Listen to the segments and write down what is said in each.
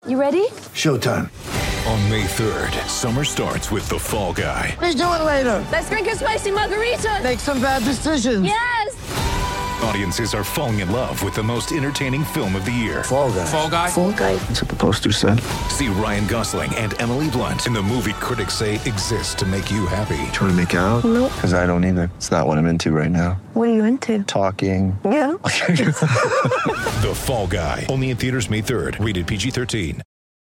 You ready? Showtime. On May 3rd, summer starts with The Fall Guy. Let's do it later. Let's drink a spicy margarita. Make some bad decisions. Yes! Audiences are falling in love with the most entertaining film of the year. Fall Guy. Fall Guy? Fall Guy. That's what the poster said. See Ryan Gosling and Emily Blunt in the movie critics say exists to make you happy. Trying to make it out? Nope. Because I don't either. It's not what I'm into right now. What are you into? Talking. Yeah. The Fall Guy. Only in theaters May 3rd. Rated PG-13.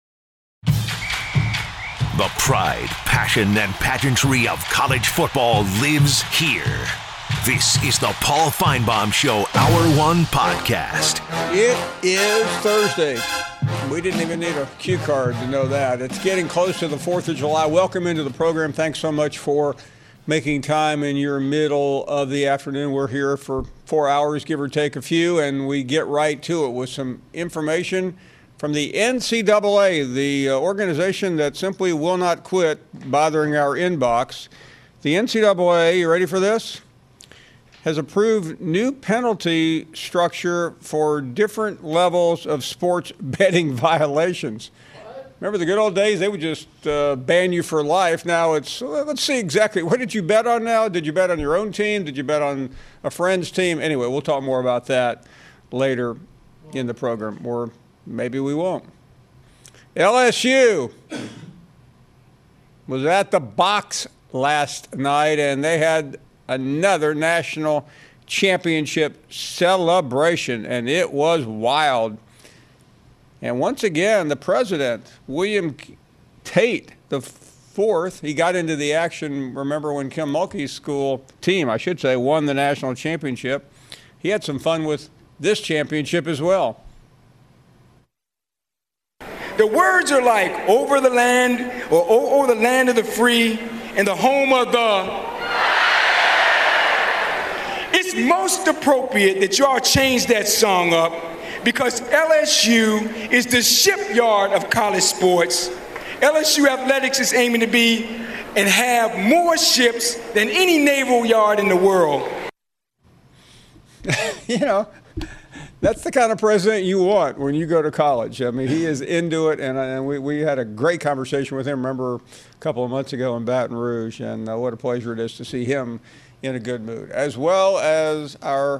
The pride, passion, and pageantry of college football lives here. This is the Paul Feinbaum Show Hour 1 podcast. It is Thursday. We didn't even need a cue card to know that. It's getting close to the 4th of July. Welcome into the program. Thanks so much for making time in your middle of the afternoon. We're here for 4 hours, give or take a few, and we get right to it with some information from the NCAA, the organization that simply will not quit bothering our inbox. The NCAA, you ready for this? Has approved new penalty structure for different levels of sports betting violations. Remember the good old days? They would just ban you for life. Now it's, let's see exactly, what did you bet on now? Did you bet on your own team? Did you bet on a friend's team? Anyway, we'll talk more about that later in the program, or maybe we won't. LSU was at the box last night, and they had another national championship celebration, and it was wild. And once again, the president, William Tate the fourth, he got into the action. Remember when Kim Mulkey's school team, I should say, won the national championship. He had some fun with this championship as well. The words are like over the land or over the land of the free and the home of the. It's most appropriate that y'all change that song up because LSU is the shipyard of college sports. LSU athletics is aiming to be and have more ships than any naval yard in the world. You know, that's the kind of president you want when you go to college. I mean, he is into it, and we had a great conversation with him, remember, a couple of months ago in Baton Rouge, and what a pleasure it is to see him in a good mood, as well as our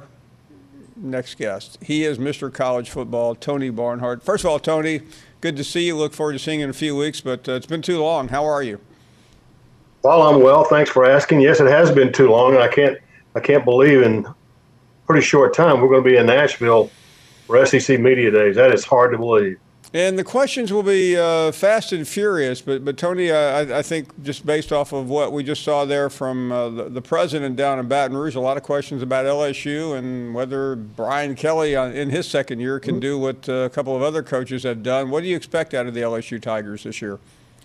next guest. He is Mr. College Football, Tony Barnhart. First of all, Tony, good to see you. Look forward to seeing you in a few weeks, but it's been too long. How are you? Well, I'm well. Thanks for asking. Yes, it has been too long, and I can't believe in a pretty short time we're going to be in Nashville for SEC Media Days. That is hard to believe. And the questions will be fast and furious, but Tony, I think just based off of what we just saw there from the president down in Baton Rouge, a lot of questions about LSU and whether Brian Kelly in his second year can do what a couple of other coaches have done. What do you expect out of the LSU Tigers this year?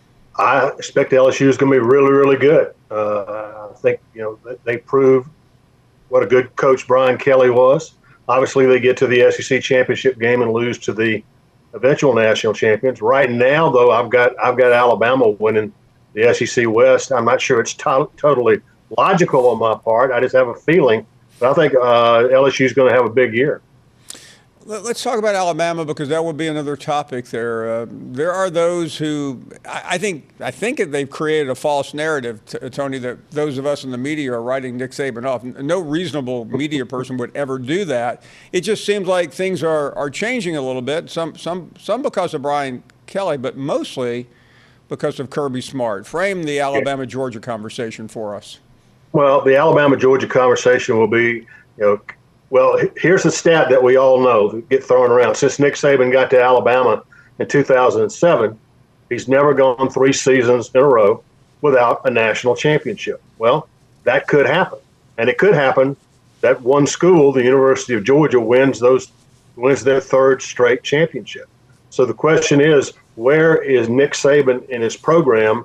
I expect LSU is going to be really, really good. I think, they proved what a good coach Brian Kelly was. Obviously, they get to the SEC championship game and lose to the eventual national champions. Right now, though, I've got Alabama winning the SEC West. I'm not sure it's totally logical on my part. I just have a feeling. But I think LSU is going to have a big year. Let's talk about Alabama because that would be another topic there. There are those who I think they've created a false narrative, Tony, that those of us in the media are writing Nick Saban off. No reasonable media person would ever do that. It just seems like things are changing a little bit. Some because of Brian Kelly, but mostly because of Kirby Smart. Frame the Alabama-Georgia conversation for us. Well, the Alabama-Georgia conversation will be, well, here's a stat that we all know that get thrown around. Since Nick Saban got to Alabama in 2007, he's never gone 3 seasons in a row without a national championship. Well, that could happen. And it could happen that one school, the University of Georgia, wins their third straight championship. So the question is, where is Nick Saban in his program?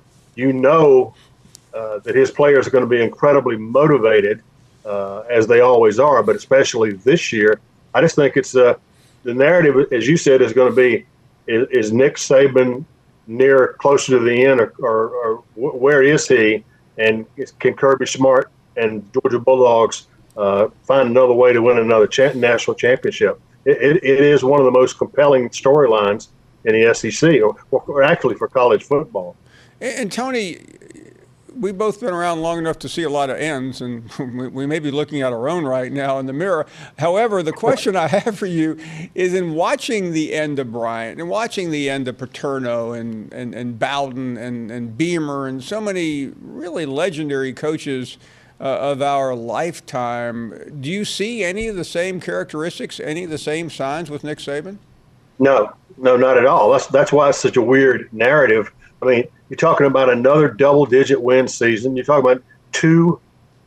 That his players are going to be incredibly motivated, as they always are, but especially this year. I just think it's the narrative, as you said, is going to be, is Nick Saban closer to the end, or where is he? And can Kirby Smart and Georgia Bulldogs find another way to win another national championship? It is one of the most compelling storylines in the SEC, or actually for college football. And Tony, we've both been around long enough to see a lot of ends, and we may be looking at our own right now in the mirror. However, the question I have for you is, in watching the end of Bryant and watching the end of Paterno and Bowden and Beamer and so many really legendary coaches of our lifetime, do you see any of the same characteristics, any of the same signs with Nick Saban? No, not at all. That's why it's such a weird narrative. I mean, you're talking about another double-digit win season. You're talking about two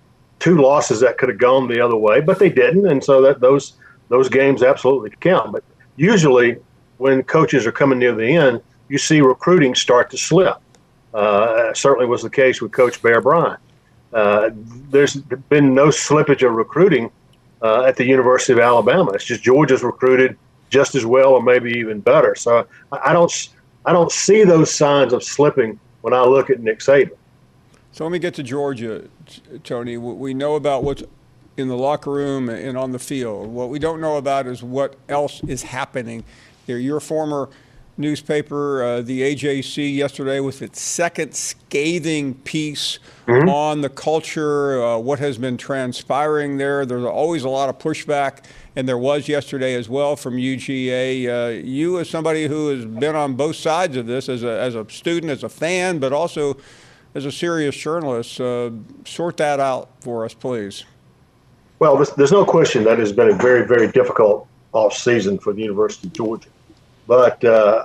losses that could have gone the other way, but they didn't, and so that those games absolutely count. But usually, when coaches are coming near the end, you see recruiting start to slip. Certainly was the case with Coach Bear Bryant. There's been no slippage of recruiting at the University of Alabama. It's just Georgia's recruited just as well, or maybe even better. So I don't see those signs of slipping when I look at Nick Saban. So let me get to Georgia, Tony. We know about what's in the locker room and on the field. What we don't know about is what else is happening here. Your former newspaper, the AJC, yesterday with its second scathing piece on the culture, what has been transpiring there. There's always a lot of pushback, and there was yesterday as well from UGA. You, as somebody who has been on both sides of this, as a student, as a fan, but also as a serious journalist, sort that out for us, please. Well, there's no question that has been a very, very difficult off season for the University of Georgia. But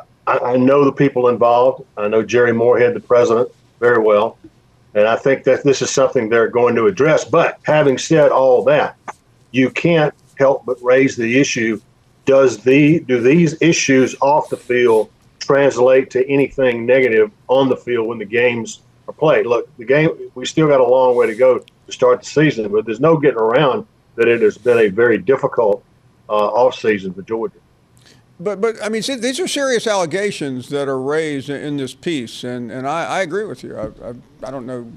I know the people involved. I know Jerry Moorhead, the president, very well. And I think that this is something they're going to address. But having said all that, you can't help but raise the issue, do these issues off the field translate to anything negative on the field when the games are played? Look, we still got a long way to go to start the season, but there's no getting around that it has been a very difficult off season for Georgia. But I mean, these are serious allegations that are raised in this piece, and I agree with you. I don't know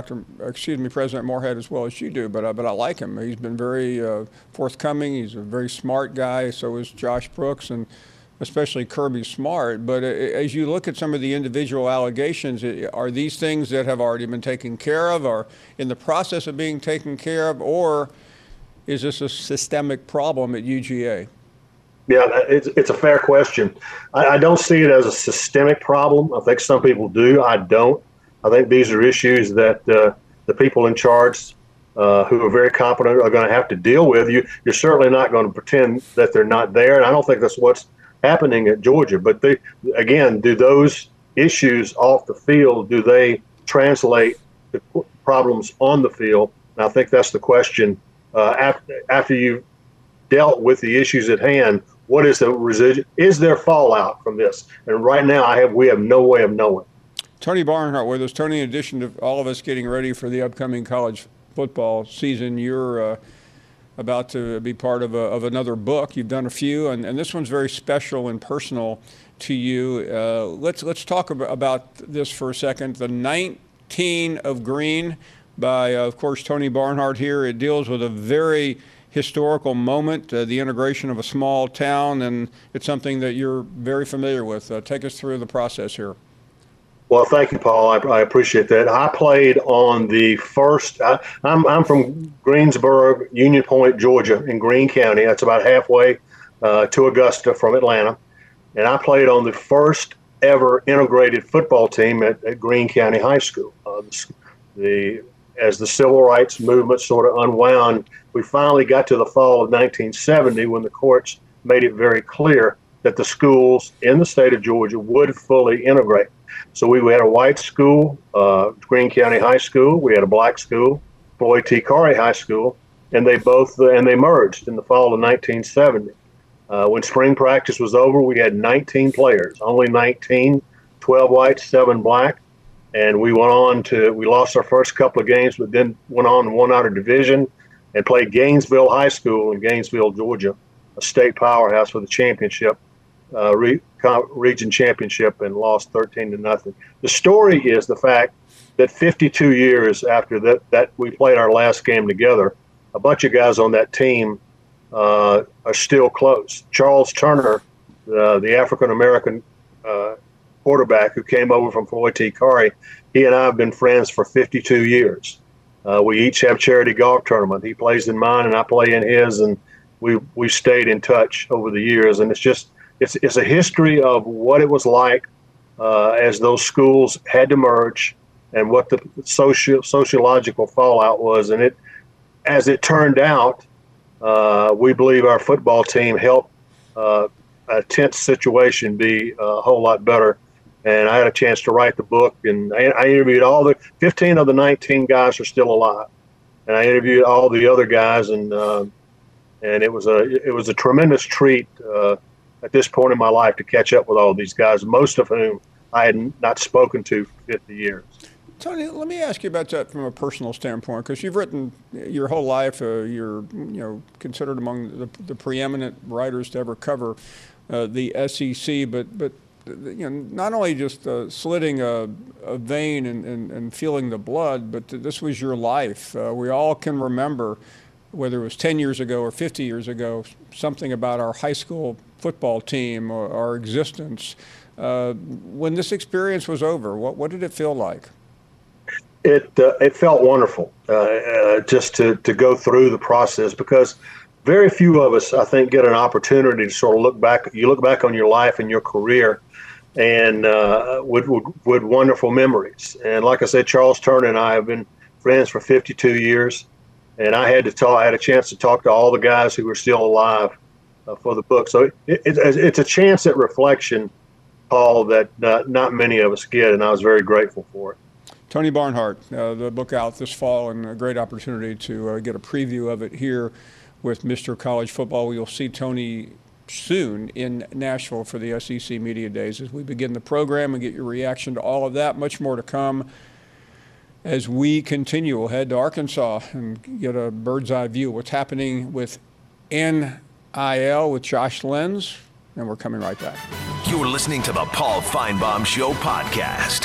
President Moorhead as well as you do, but I like him. He's been very forthcoming. He's a very smart guy. So is Josh Brooks, and especially Kirby Smart. But as you look at some of the individual allegations, are these things that have already been taken care of, or in the process of being taken care of, or is this a systemic problem at UGA? Yeah, it's a fair question. I don't see it as a systemic problem. I think some people do. I don't. I think these are issues that the people in charge who are very competent are going to have to deal with. You're certainly not going to pretend that they're not there, and I don't think that's what's happening at Georgia. But do those issues off the field, do they translate to problems on the field? And I think that's the question. After you've dealt with the issues at hand, what is the residual? Is there fallout from this? And right now, we have no way of knowing. Tony Barnhart with us. Tony, in addition to all of us getting ready for the upcoming college football season, you're about to be part of another book. You've done a few, and this one's very special and personal to you. Let's talk about this for a second. The 19 of Green by, of course, Tony Barnhart here. It deals with a very historical moment, the integration of a small town, and it's something that you're very familiar with. Take us through the process here. Well, thank you, Paul. I appreciate that. I played on the first. I'm from Greensboro, Union Point, Georgia, in Greene County. That's about halfway to Augusta from Atlanta, and I played on the first ever integrated football team at Greene County High School. As the civil rights movement sort of unwound, we finally got to the fall of 1970 when the courts made it very clear that the schools in the state of Georgia would fully integrate. So we had a white school, Greene County High School. We had a black school, Floyd T. Corey High School, and they merged in the fall of 1970. When spring practice was over, we had 19 players, only 19, 12 white, 7 black. And we lost our first couple of games, but then went on and won our division and played Gainesville High School in Gainesville, Georgia, a state powerhouse for the championship, region championship, and lost 13-0. The story is the fact that 52 years after that we played our last game together, a bunch of guys on that team are still close. Charles Turner, the African-American quarterback who came over from Floyd T. Carey. He and I have been friends for 52 years. We each have charity golf tournament. He plays in mine and I play in his, and we stayed in touch over the years. And it's a history of what it was like as those schools had to merge and what the sociological fallout was. And as it turned out, we believe our football team helped a tense situation be a whole lot better. And I had a chance to write the book, and I interviewed 15 of the 19 guys are still alive. And I interviewed all the other guys, and it was a tremendous treat at this point in my life to catch up with all of these guys, most of whom I had not spoken to for 50 years. Tony, let me ask you about that from a personal standpoint, because you've written your whole life. You're considered among the preeminent writers to ever cover the SEC, but not only just slitting a vein and feeling the blood, but this was your life. We all can remember, whether it was 10 years ago or 50 years ago, something about our high school football team or our existence. When this experience was over, what did it feel like? It felt wonderful just to go through the process, because very few of us, I think, get an opportunity to sort of look back. You look back on your life and your career, and with wonderful memories. And like I said, Charles Turner and I have been friends for 52 years, and I had a chance to talk to all the guys who were still alive for the book. So it's a chance at reflection, Paul, that not many of us get, and I was very grateful for it. Tony Barnhart, the book out this fall, and a great opportunity to get a preview of it here with Mr. College Football. You'll see Tony soon in Nashville for the SEC Media Days as we begin the program and get your reaction to all of that. Much more to come as we continue. We'll head to Arkansas and get a bird's eye view of what's happening with NIL with Josh Lenz, and we're coming right back. You're listening to the Paul Feinbaum Show podcast.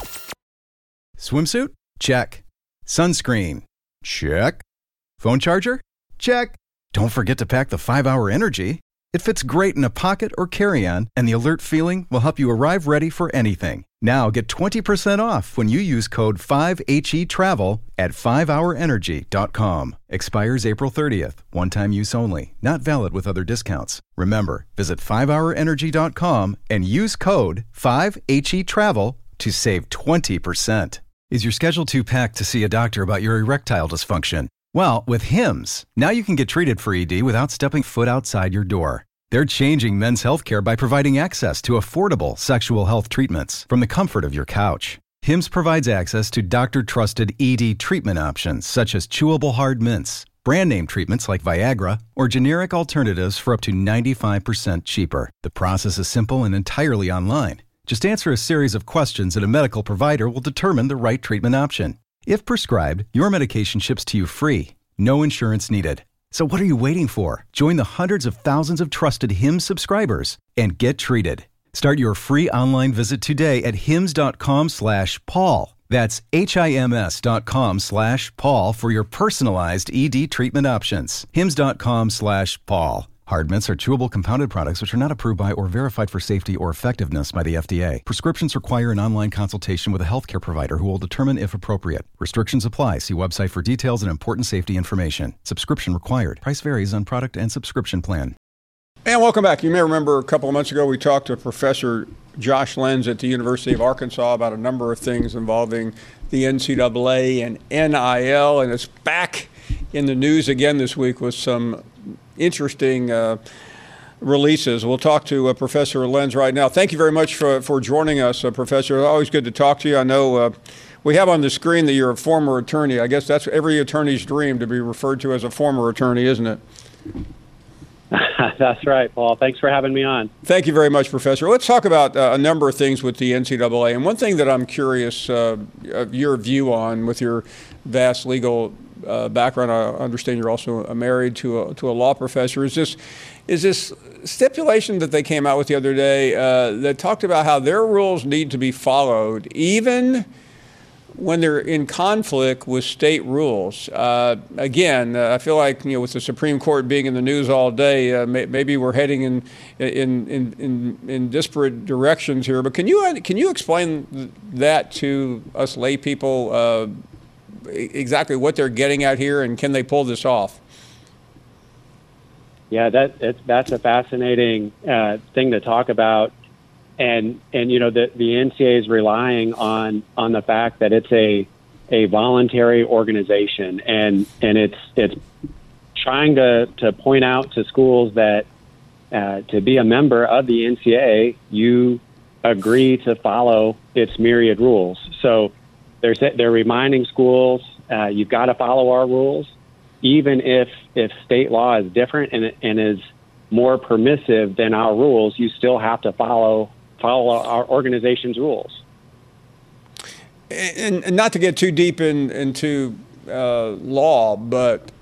Swimsuit? Check. Sunscreen? Check. Phone charger? Check. Don't forget to pack the 5-Hour Energy. It fits great in a pocket or carry-on, and the alert feeling will help you arrive ready for anything. Now get 20% off when you use code 5HETRAVEL at 5hourenergy.com. Expires April 30th. One-time use only. Not valid with other discounts. Remember, visit 5hourenergy.com and use code 5HETRAVEL to save 20%. Is your schedule too packed to see a doctor about your erectile dysfunction? Well, with Hims, now you can get treated for ED without stepping foot outside your door. They're changing men's healthcare by providing access to affordable sexual health treatments from the comfort of your couch. Hims provides access to doctor-trusted ED treatment options such as chewable hard mints, brand name treatments like Viagra, or generic alternatives for up to 95% cheaper. The process is simple and entirely online. Just answer a series of questions and a medical provider will determine the right treatment option. If prescribed, your medication ships to you free. No insurance needed. So what are you waiting for? Join the hundreds of thousands of trusted Hims subscribers and get treated. Start your free online visit today at hims.com/Paul. That's HIMS.com/Paul for your personalized ED treatment options. hims.com/Paul. Hard mints are chewable compounded products which are not approved by or verified for safety or effectiveness by the FDA. Prescriptions require an online consultation with a healthcare provider who will determine if appropriate. Restrictions apply. See website for details and important safety information. Subscription required. Price varies on product and subscription plan. And welcome back. You may remember a couple of months ago we talked to Professor Josh Lenz at the University of Arkansas about a number of things involving the NCAA and NIL, and it's back in the news again this week with some interesting releases. We'll talk to Professor Lenz right now. Thank you very much for joining us, Professor. Always good to talk to you. I know we have on the screen that you're a former attorney. I guess that's every attorney's dream, to be referred to as a former attorney, isn't it? That's right, Paul. Thanks for having me on. Thank you very much, Professor. Let's talk about a number of things with the NCAA. And one thing that I'm curious of your view on, with your vast legal background, I understand you're also married to a law professor, is this stipulation that they came out with the other day that talked about how their rules need to be followed even when they're in conflict with state rules. Again, I feel like with the Supreme Court being in the news all day, maybe we're heading in disparate directions here. But can you explain that to us lay people, exactly what they're getting at here, and can they pull this off? Yeah, that's a fascinating thing to talk about. And the NCAA is relying on the fact that it's a voluntary organization, and it's trying to point out to schools that to be a member of the NCAA, you agree to follow its myriad rules. So they're reminding schools, you've got to follow our rules, even if state law is different and is more permissive than our rules. You still have to follow our organization's rules. And not to get too deep into law, but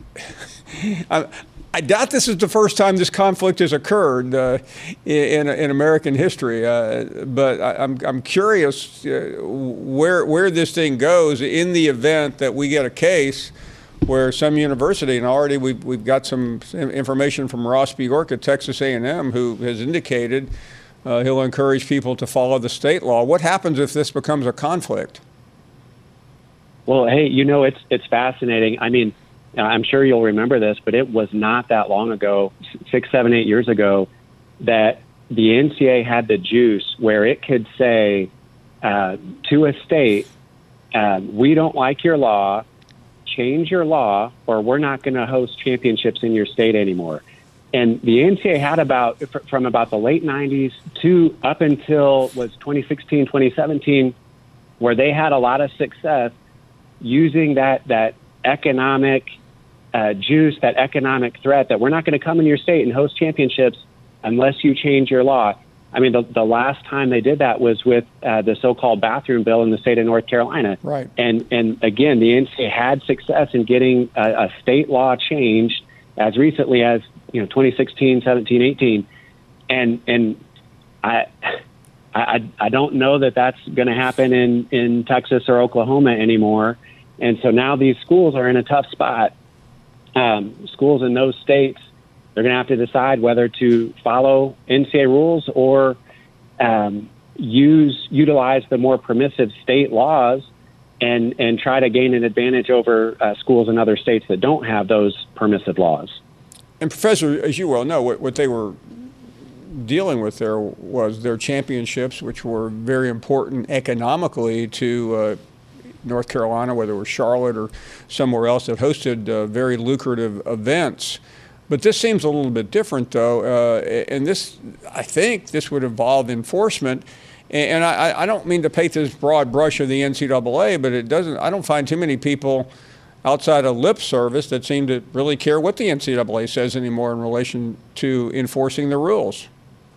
I doubt this is the first time this conflict has occurred in American history. But I'm curious where this thing goes in the event that we get a case where some university, and already we've got some information from Ross Bjork at Texas A&M, who has indicated he'll encourage people to follow the state law. What happens if this becomes a conflict? Well, hey, it's fascinating. I mean, I'm sure you'll remember this, but it was not that long ago, 6, 7, 8 years ago, that the NCAA had the juice where it could say to a state, we don't like your law, change your law, or we're not going to host championships in your state anymore. And the NCAA had from about the late 90s to up until 2016, 2017, where they had a lot of success using that economic juice, that economic threat that we're not going to come in your state and host championships unless you change your law. I mean, the last time they did that was with the so-called bathroom bill in the state of North Carolina. Right. And again, the NCAA had success in getting a state law changed as recently as 2016, 17, 18, and I don't know that that's going to happen in Texas or Oklahoma anymore, and so now these schools are in a tough spot. Schools in those states, they're going to have to decide whether to follow NCAA rules or utilize the more permissive state laws and try to gain an advantage over schools in other states that don't have those permissive laws. And Professor, as you well know, what they were dealing with there was their championships, which were very important economically to North Carolina, whether it was Charlotte or somewhere else that hosted very lucrative events. But this seems a little bit different, though, and I think this would involve enforcement. And I don't mean to paint this broad brush of the NCAA, but I don't find too many people outside of lip service that seem to really care what the NCAA says anymore in relation to enforcing the rules.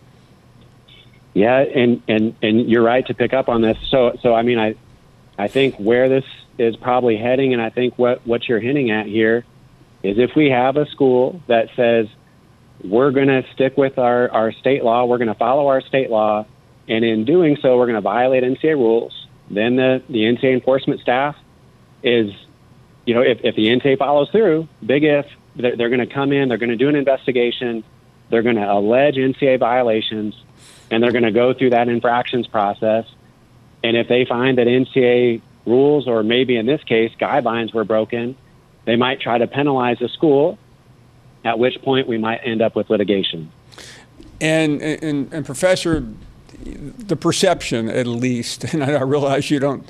Yeah, and you're right to pick up on this. So I mean, I think where this is probably heading, and I think what you're hinting at here, is if we have a school that says we're going to stick with our state law, we're going to follow our state law, and in doing so, we're going to violate NCAA rules, then the NCAA enforcement staff is, if the NCAA follows through, big if, they're going to come in, they're going to do an investigation, they're going to allege NCAA violations, and they're going to go through that infractions process. And if they find that NCAA rules, or maybe in this case, guidelines were broken, they might try to penalize the school, at which point we might end up with litigation. And Professor, the perception, at least, and I realize you don't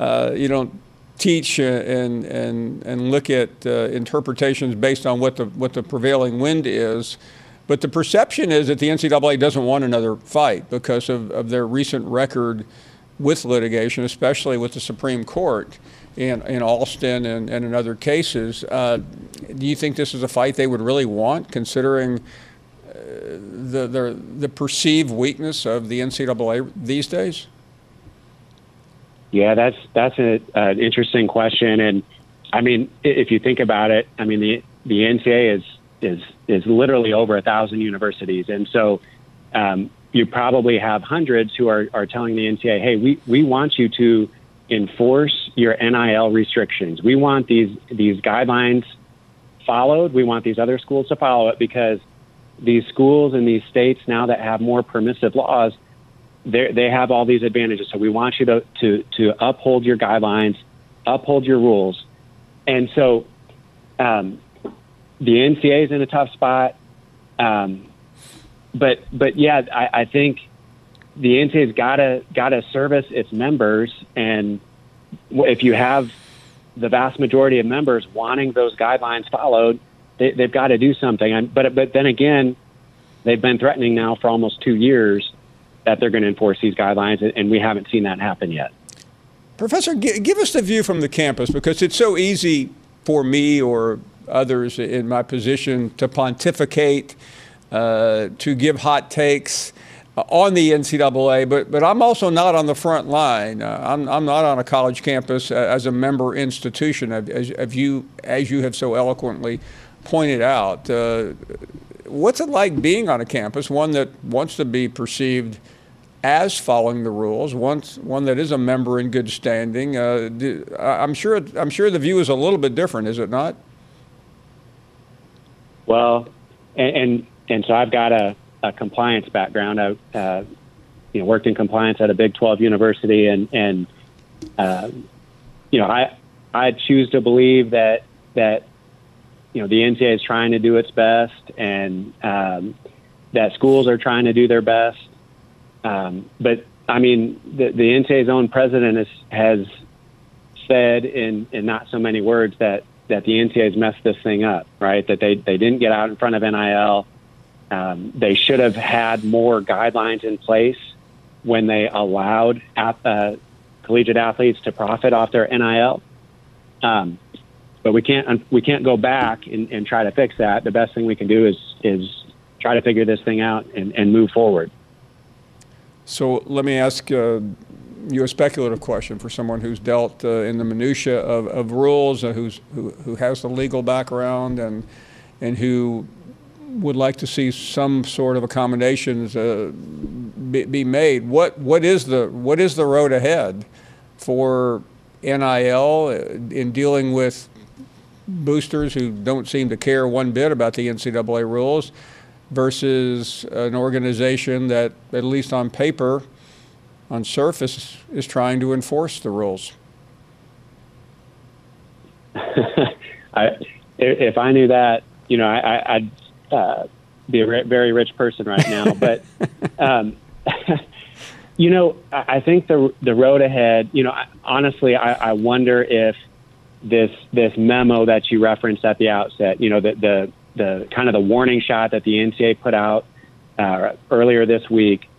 teach and look at interpretations based on what the prevailing wind is, but the perception is that the NCAA doesn't want another fight because of their recent record with litigation, especially with the Supreme Court in Alston and in other cases. Do you think this is a fight they would really want, considering the perceived weakness of the NCAA these days? Yeah, that's an interesting question, and I mean, if you think about it, I mean the NCAA is literally over 1,000 universities, and so you probably have hundreds who are telling the NCAA, hey, we want you to enforce your NIL restrictions. We want these guidelines followed. We want these other schools to follow it, because these schools in these states now that have more permissive laws, they have all these advantages. So we want you to uphold your guidelines, uphold your rules. And so the NCAA is in a tough spot. But yeah, I think the NCAA's gotta service its members, and if you have the vast majority of members wanting those guidelines followed, they've got to do something. But then again, they've been threatening now for almost 2 years that they're going to enforce these guidelines, and we haven't seen that happen yet. Professor, give us the view from the campus, because it's so easy for me or others in my position to pontificate, to give hot takes on the NCAA, but I'm also not on the front line. I'm not on a college campus as a member institution, as you have so eloquently pointed out. What's it like being on a campus, one that wants to be perceived as following the rules, one that is a member in good standing? I'm sure the view is a little bit different, is it not? Well, and so I've got a compliance background. I worked in compliance at a Big 12 university, and I choose to believe that the NCAA is trying to do its best, and that schools are trying to do their best. But I mean, the NCAA's own president has said in not so many words that the NCAA's messed this thing up, right? That they didn't get out in front of NIL. They should have had more guidelines in place when they allowed collegiate athletes to profit off their NIL. But we can't go back and try to fix that. The best thing we can do is try to figure this thing out and move forward. So let me ask you a speculative question for someone who's dealt in the minutia of rules, who has the legal background and who would like to see some sort of accommodations be made. What is the road ahead for NIL in dealing with boosters who don't seem to care one bit about the NCAA rules versus an organization that, at least on paper, on surface, is trying to enforce the rules? If I knew that, I'd be a very rich person right now. But I think the road ahead. Honestly, I wonder if this memo that you referenced at the outset, the kind of the warning shot that the NCAA put out earlier this week.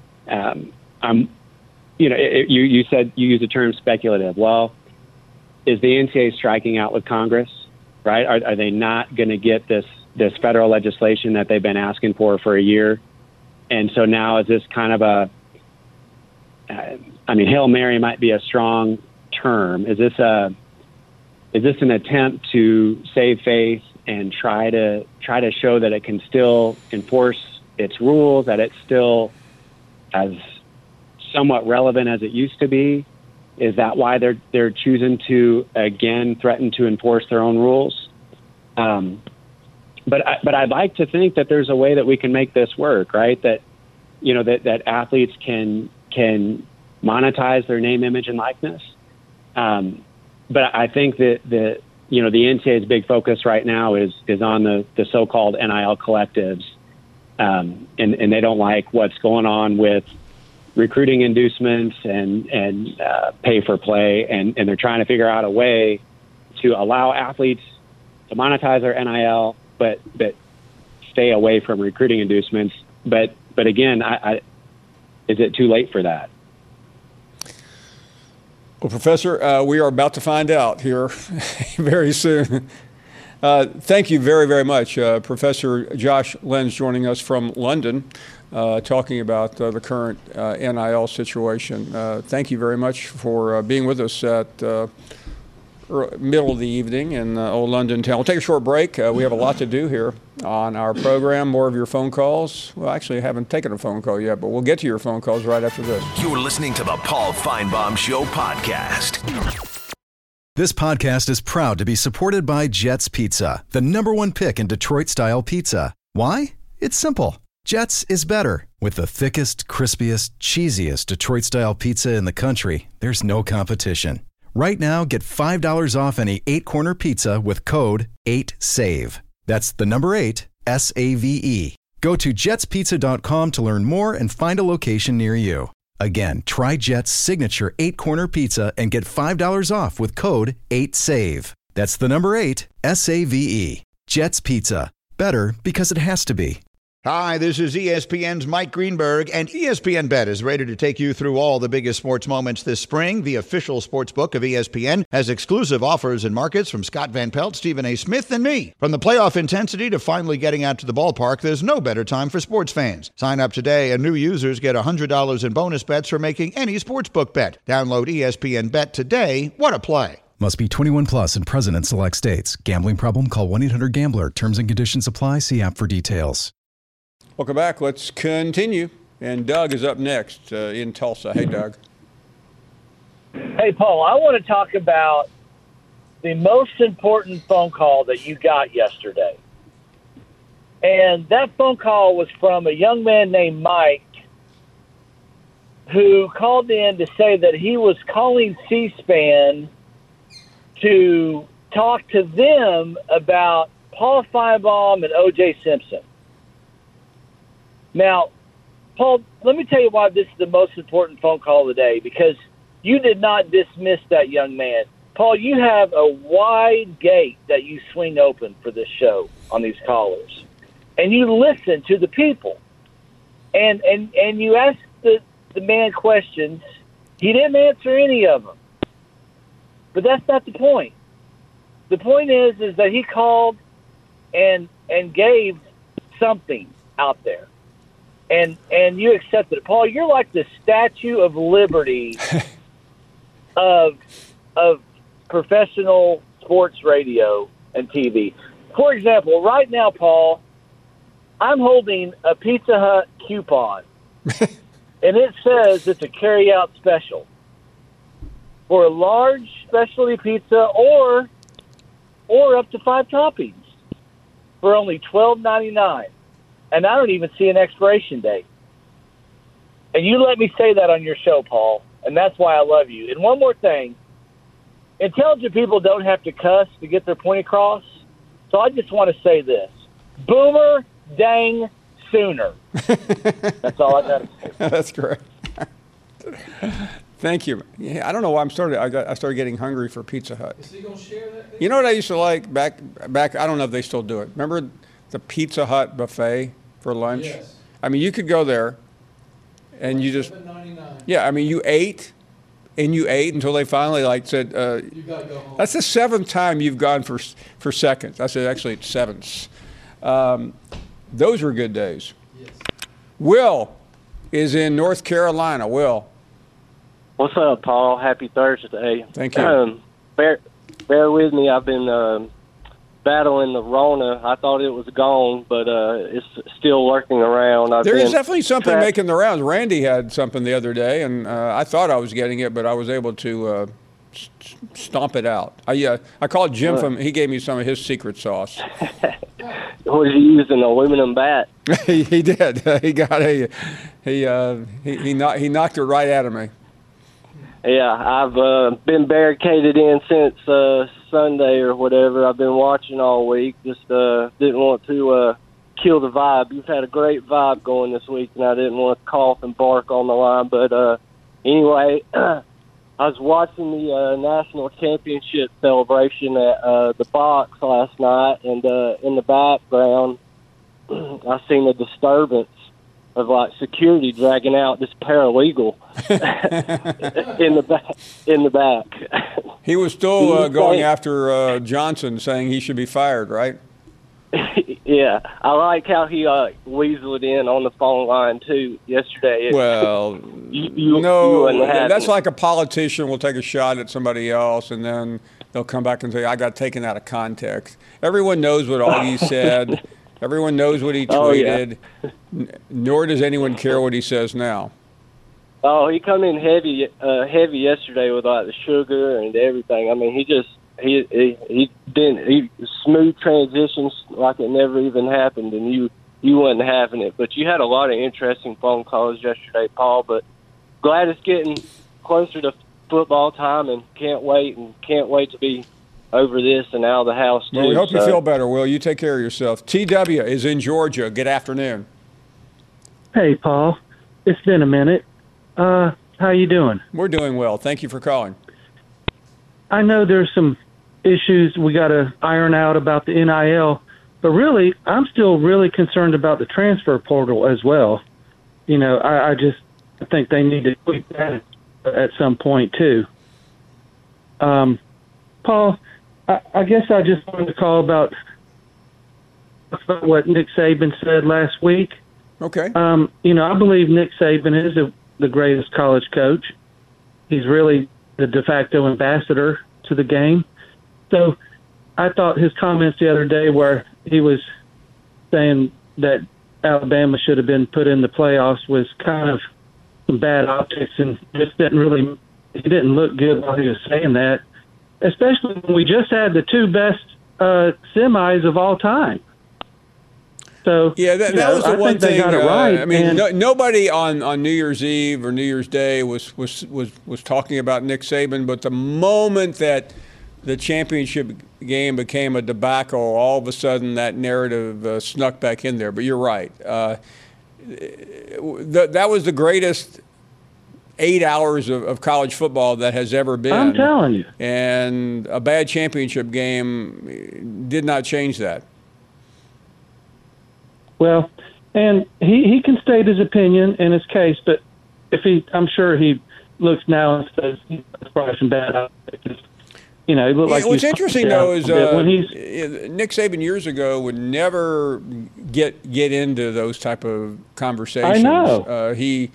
You said you used the term speculative. Well, is the NCAA striking out with Congress? Right? Are they not going to get this federal legislation that they've been asking for a year? And so now is this kind of Hail Mary might be a strong term. Is this an attempt to save face and try to show that it can still enforce its rules, that it's still as somewhat relevant as it used to be? Is that why they're choosing to again threaten to enforce their own rules? But I'd like to think that there's a way that we can make this work, right? That that athletes can monetize their name, image, and likeness. But I think that the NCAA's big focus right now is on the so-called NIL collectives, and they don't like what's going on with recruiting inducements and pay for play, and they're trying to figure out a way to allow athletes to monetize their NIL, but stay away from recruiting inducements. But again, is it too late for that? Well, Professor, we are about to find out here very soon. Thank you very, very much. Professor Josh Lenz joining us from London, talking about the current NIL situation. Thank you very much for being with us at middle of the evening in old London town. We'll take a short break. We have a lot to do here on our program. More of your phone calls. Well, actually, I haven't taken a phone call yet, but we'll get to your phone calls right after this. You're listening to the Paul Feinbaum Show podcast. This podcast is proud to be supported by Jets Pizza, the #1 pick in Detroit-style pizza. Why? It's simple. Jets is better. With the thickest, crispiest, cheesiest Detroit-style pizza in the country, there's no competition. Right now, get $5 off any 8-corner pizza with code 8SAVE. That's the number 8, S-A-V-E. Go to jetspizza.com to learn more and find a location near you. Again, try Jet's signature 8-corner pizza and get $5 off with code 8SAVE. That's the number 8, S-A-V-E. Jet's Pizza. Better because it has to be. Hi, this is ESPN's Mike Greenberg, and ESPN Bet is ready to take you through all the biggest sports moments this spring. The official sports book of ESPN has exclusive offers and markets from Scott Van Pelt, Stephen A. Smith, and me. From the playoff intensity to finally getting out to the ballpark, there's no better time for sports fans. Sign up today, and new users get $100 in bonus bets for making any sportsbook bet. Download ESPN Bet today. What a play. Must be 21 plus and present in select states. Gambling problem? Call 1-800-GAMBLER. Terms and conditions apply. See app for details. Welcome back. Let's continue. And Doug is up next in Tulsa. Hey, Doug. Hey, Paul, I want to talk about the most important phone call that you got yesterday. And that phone call was from a young man named Mike who called in to say that he was calling C-SPAN to talk to them about Paul Feinbaum and O.J. Simpson. Now, Paul, let me tell you why this is the most important phone call of the day, because you did not dismiss that young man. Paul, you have a wide gate that you swing open for this show on these callers, and you listen to the people, and you ask the man questions. He didn't answer any of them, but that's not the point. The point is that he called and gave something out there. And you accepted it. Paul, you're like the Statue of Liberty of professional sports radio and TV. For example, right now, Paul, I'm holding a Pizza Hut coupon, and it says it's a carry-out special for a large specialty pizza or up to 5 toppings for only $12.99. And I don't even see an expiration date. And you let me say that on your show, Paul, and that's why I love you. And one more thing. Intelligent people don't have to cuss to get their point across. So I just want to say this. Boomer dang sooner. That's all I got to say. That's great. Thank you. Yeah, I don't know why I started getting hungry for Pizza Hut. Is he going to share that? You know what I used to like back? I don't know if they still do it. Remember the Pizza Hut buffet for lunch? Yes. I mean, you could go there and you just $7.99. Yeah, I mean, you ate until they finally said, you gotta go home. That's the 7th time you've gone for seconds. I said, actually, it's 7ths. Those were good days. Yes. Will is in North Carolina. Will. What's up, Paul? Happy Thursday. Thank you. Bear with me. I've been battling the Rona. I thought it was gone, but it's still lurking around. There is definitely something making the rounds. Randy had something the other day, and I thought I was getting it, but I was able to stomp it out. I called Jim from. He gave me some of his secret sauce. Was he using an aluminum bat? He did. He got he knocked it right out of me. Yeah, I've been barricaded in since Sunday or whatever. I've been watching all week. Just didn't want to kill the vibe. You've had a great vibe going this week, and I didn't want to cough and bark on the line. But anyway, I was watching the national championship celebration at the box last night, and in the background, I seen a disturbance of security dragging out this paralegal in the back. He was still going after Johnson, saying he should be fired, right? Yeah, I like how he weaseled in on the phone line too yesterday. No, that's like a politician will take a shot at somebody else, and then they'll come back and say, I got taken out of context. Everyone knows what Augie said. Everyone knows what he tweeted. Nor does anyone care what he says now. Oh, he come in heavy yesterday with like the sugar and everything. I mean, he smooth transitions like it never even happened, and you wasn't having it. But you had a lot of interesting phone calls yesterday, Paul. But glad it's getting closer to football time, and can't wait to be over this and out of the house too. Well, we hope you feel better, Will. You take care of yourself. TW is in Georgia. Good afternoon. Hey, Paul. It's been a minute. How you doing? We're doing well. Thank you for calling. I know there's some issues we got to iron out about the NIL, but really, I'm still really concerned about the transfer portal as well. You know, I think they need to tweak that at some point too. Paul, I guess I just wanted to call about what Nick Saban said last week. Okay. You know, I believe Nick Saban is the greatest college coach. He's really the de facto ambassador to the game. So I thought his comments the other day where he was saying that Alabama should have been put in the playoffs was kind of some bad optics, and just he didn't look good while he was saying that, especially when we just had the two best semis of all time. So, yeah, that was the one thing. They got it right. I mean, nobody on New Year's Eve or New Year's Day was talking about Nick Saban, but the moment that the championship game became a debacle, all of a sudden that narrative snuck back in there. But you're right. That was the greatest 8 hours of college football that has ever been. I'm telling you. And a bad championship game did not change that. Well, and he can state his opinion in his case, but I'm sure he looks now and says he's probably some bad optics. You know, he looked like what's interesting though is Nick Saban years ago would never get into those type of conversations. I know. He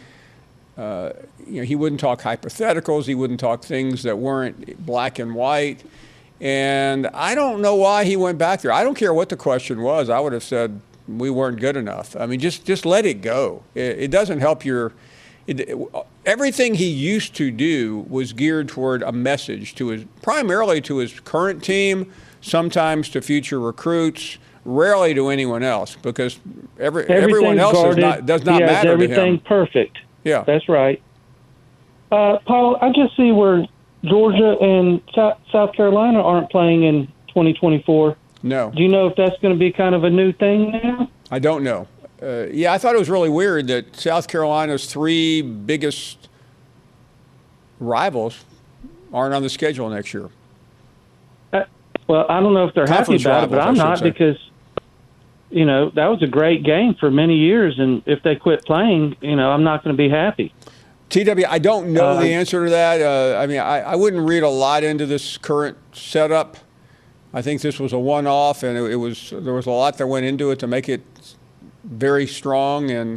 wouldn't talk hypotheticals. He wouldn't talk things that weren't black and white. And I don't know why he went back there. I don't care what the question was. I would have said we weren't good enough. I mean, just let it go. It doesn't help everything he used to do was geared toward a message primarily to his current team, sometimes to future recruits, rarely to anyone else, because everyone else does not matter to him. Everything perfect. Yeah, that's right. Paul, I just see where Georgia and South Carolina aren't playing in 2024. No. Do you know if that's going to be kind of a new thing now? I don't know. I thought it was really weird that South Carolina's three biggest rivals aren't on the schedule next year. Well, I don't know if they're happy about it, but I'm not, because, you know, that was a great game for many years, and if they quit playing, you know, I'm not going to be happy. TW, I don't know the answer to that. I mean, I wouldn't read a lot into this current setup. I think this was a one-off, and there was a lot that went into it to make it very strong, and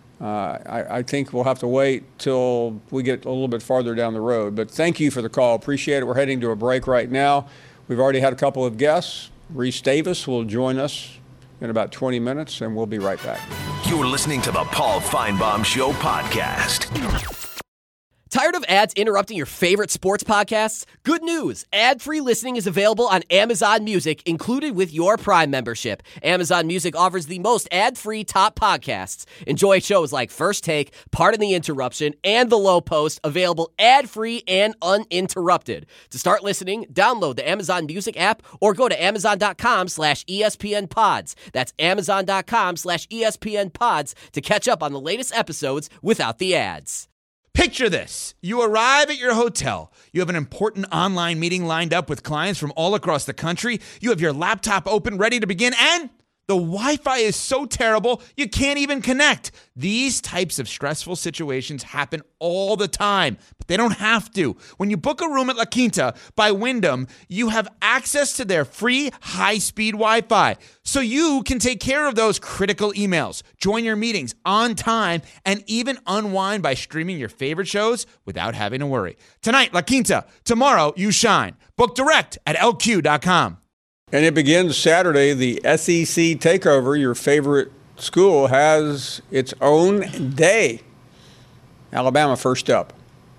I think we'll have to wait till we get a little bit farther down the road. But thank you for the call. Appreciate it. We're heading to a break right now. We've already had a couple of guests. Reese Davis will join us in about 20 minutes, and we'll be right back. You're listening to the Paul Feinbaum Show podcast. Tired of ads interrupting your favorite sports podcasts? Good news! Ad-free listening is available on Amazon Music, included with your Prime membership. Amazon Music offers the most ad-free top podcasts. Enjoy shows like First Take, Pardon the Interruption, and The Low Post, available ad-free and uninterrupted. To start listening, download the Amazon Music app or go to Amazon.com/ESPN Pods. That's Amazon.com/ESPN Pods to catch up on the latest episodes without the ads. Picture this. You arrive at your hotel. You have an important online meeting lined up with clients from all across the country. You have your laptop open, ready to begin, and The Wi-Fi is so terrible, you can't even connect. These types of stressful situations happen all the time, but they don't have to. When you book a room at La Quinta by Wyndham, you have access to their free high-speed Wi-Fi, so you can take care of those critical emails, join your meetings on time, and even unwind by streaming your favorite shows without having to worry. Tonight, La Quinta. Tomorrow, you shine. Book direct at lq.com. And it begins Saturday. The SEC takeover. Your favorite school has its own day. Alabama first up.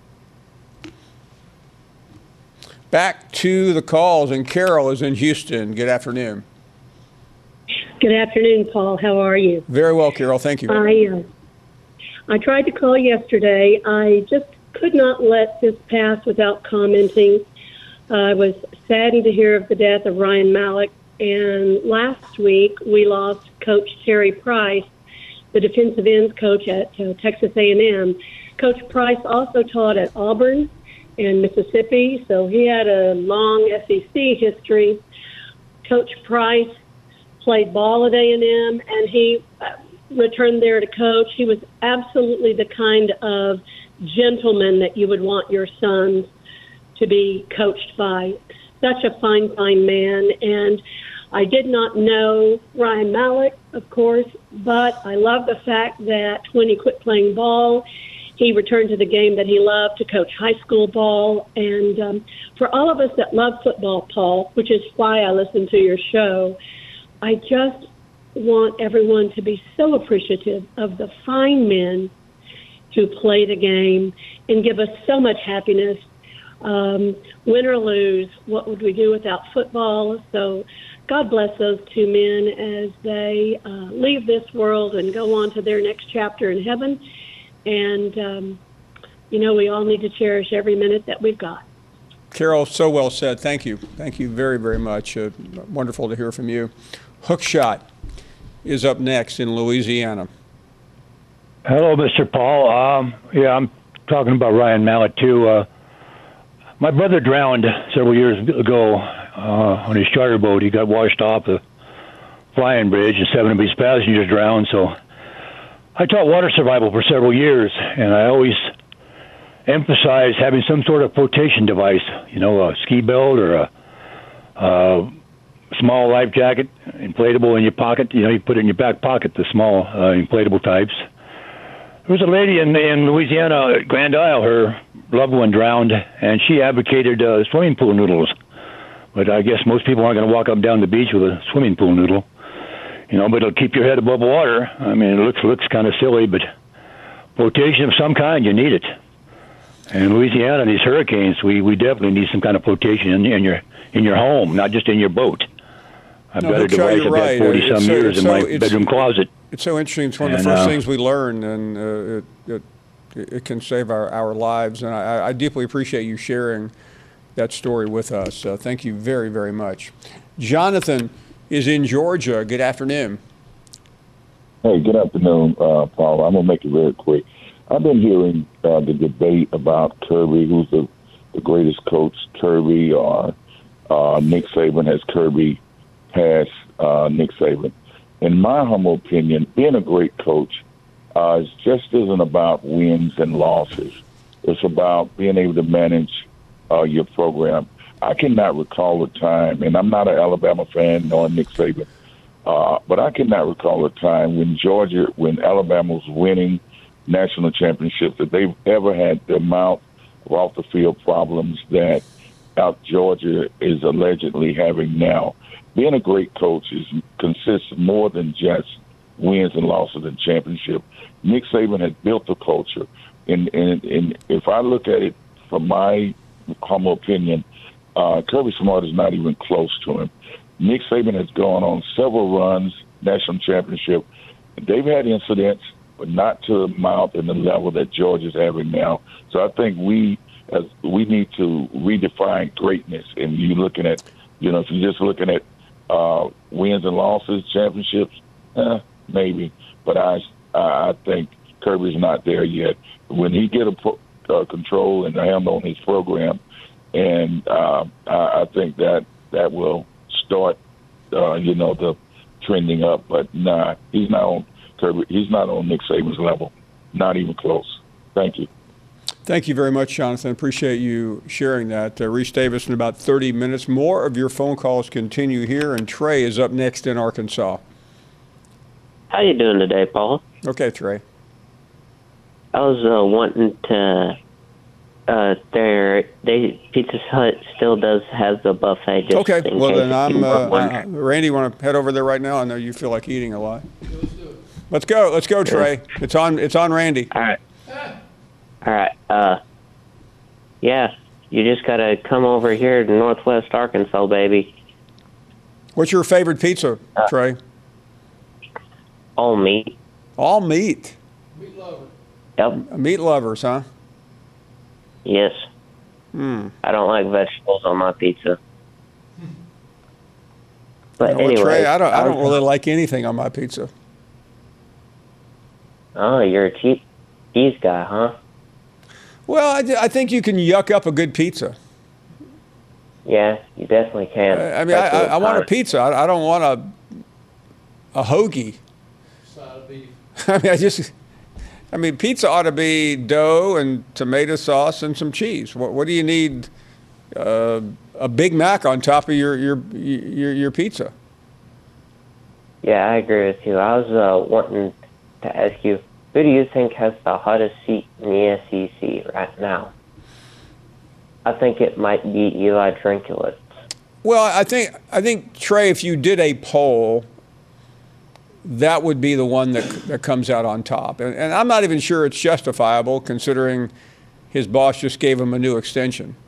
Back to the calls, and Carol is in Houston. Good afternoon. Good afternoon, Paul. How are you? Very well, Carol. Thank you. I tried to call yesterday. I just could not let this pass without commenting. I was saddened to hear of the death of Ryan Mallett, and last week we lost Coach Terry Price, the defensive ends coach at Texas A&M. Coach Price also taught at Auburn and Mississippi, so he had a long SEC history. Coach Price played ball at A&M, and he returned there to coach. He was absolutely the kind of gentleman that you would want your sons to be coached by. Such a fine man. And I did not know Ryan Mallett, of course, but I love the fact that when he quit playing ball, he returned to the game that he loved, to coach high school ball. And for all of us that love football, Paul, which is why I listen to your show, I just want everyone to be so appreciative of the fine men who play the game and give us so much happiness. Win or lose, what would we do without football? So God bless those two men as they leave this world and go on to their next chapter in heaven. And, we all need to cherish every minute that we've got. Carol, so well said. Thank you. Thank you very, very much. Wonderful to hear from you. Hookshot is up next in Louisiana. Hello, Mr. Paul. I'm talking about Ryan Mallett, too. My brother drowned several years ago on his charter boat. He got washed off the flying bridge, and 7 of his passengers drowned. So I taught water survival for several years, and I always emphasized having some sort of flotation device, a ski belt or a small life jacket, inflatable in your pocket. You put it in your back pocket, the small inflatable types. There was a lady in Louisiana, Grand Isle, her loved one drowned, and she advocated swimming pool noodles. But I guess most people aren't going to walk up and down the beach with a swimming pool noodle. But it'll keep your head above water. I mean, it looks kind of silly, but flotation of some kind, you need it. And in Louisiana, these hurricanes, we definitely need some kind of flotation in your home, not just in your boat. I've got a device I've had 40-some years in my bedroom closet. It's so interesting. It's one of the first things we learn, and it can save our lives. And I deeply appreciate you sharing that story with us. Thank you very, very much. Jonathan is in Georgia. Good afternoon. Hey, good afternoon, Paul. I'm going to make it very quick. I've been hearing the debate about Kirby, who's the greatest coach, Kirby or Nick Saban. Has Kirby passed Nick Saban? In my humble opinion, being a great coach just isn't about wins and losses. It's about being able to manage your program. I cannot recall a time, and I'm not an Alabama fan nor Nick Saban, but I cannot recall a time when Alabama was winning national championships, that they've ever had the amount of off-the-field problems that Georgia is allegedly having now. Being a great coach consists of more than just wins and losses and championship. Nick Saban has built the culture. And if I look at it from my humble opinion, Kirby Smart is not even close to him. Nick Saban has gone on several runs, national championship. They've had incidents, but not to the amount and the level that Georgia's having now. So I think we need to redefine greatness. And you're looking at, if you're just looking at wins and losses, championships, maybe. But I think Kirby's not there yet. When he get a control and a handle on his program, and I think that will start, the trending up. But nah, he's not on Kirby. He's not on Nick Saban's level. Not even close. Thank you. Thank you very much, Jonathan. Appreciate you sharing that. Reese Davis in about 30 minutes. More of your phone calls continue here, and Trey is up next in Arkansas. How you doing today, Paul? Okay, Trey. I was wanting to. Pizza Hut still does have the buffet. Just Okay, in well case then if you were wondering. Randy, want to head over there right now? I know you feel like eating a lot. Let's go, Trey. It's on Randy. All right. Yeah, you just gotta come over here to Northwest Arkansas, baby. What's your favorite pizza, Trey? All meat. All meat. Yep. Meat lovers, huh? Yes. I don't like vegetables on my pizza. But Well, anyway, Trey, I don't really like anything on my pizza. Oh, you're a cheese guy, huh? Well, I think you can yuck up a good pizza. Yeah, you definitely can. I mean, I want a pizza. I don't want a hoagie. I mean, pizza ought to be dough and tomato sauce and some cheese. What do you need? A Big Mac on top of your pizza. Yeah, I agree with you. I was wanting to ask you, who do you think has the hottest seat in the SEC right now? I think it might be Eli Drinkwitz. Well, I think Trey, if you did a poll, that would be the one that comes out on top. And I'm not even sure it's justifiable, considering his boss just gave him a new extension.